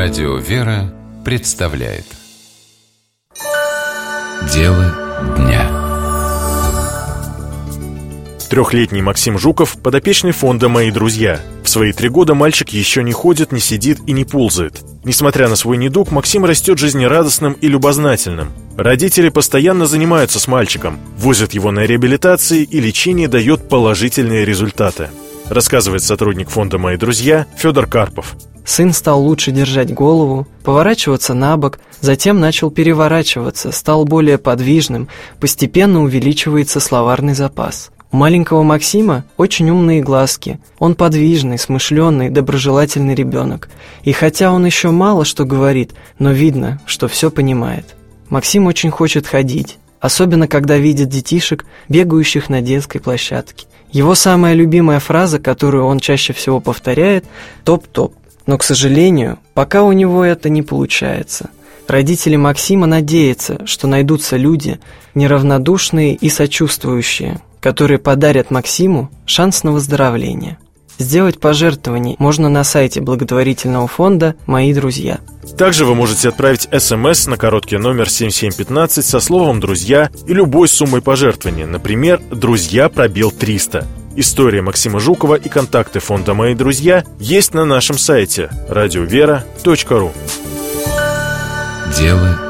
Радио «Вера» представляет Дело дня. Трехлетний Максим Жуков – подопечный фонда «Мои друзья». В свои 3 года мальчик еще не ходит, не сидит и не ползает. Несмотря на свой недуг, Максим растет жизнерадостным и любознательным. Родители постоянно занимаются с мальчиком, возят его на реабилитации, и лечение дает положительные результаты. Рассказывает сотрудник фонда «Мои друзья» Федор Карпов. Сын стал лучше держать голову, поворачиваться на бок, затем начал переворачиваться, стал более подвижным, постепенно увеличивается словарный запас. У маленького Максима очень умные глазки, он подвижный, смышленый, доброжелательный ребенок. И хотя он еще мало что говорит, но видно, что все понимает. Максим очень хочет ходить, особенно когда видит детишек, бегающих на детской площадке. Его самая любимая фраза, которую он чаще всего повторяет – «топ-топ». Но, к сожалению, пока у него это не получается. Родители Максима надеются, что найдутся люди, неравнодушные и сочувствующие, которые подарят Максиму шанс на выздоровление. Сделать пожертвование можно на сайте благотворительного фонда «Мои друзья». Также вы можете отправить СМС на короткий номер 7715 со словом «Друзья» и любой суммой пожертвования, например, «Друзья-300». История Максима Жукова и контакты фонда «Мои друзья» есть на нашем сайте радиовера.ру. Дело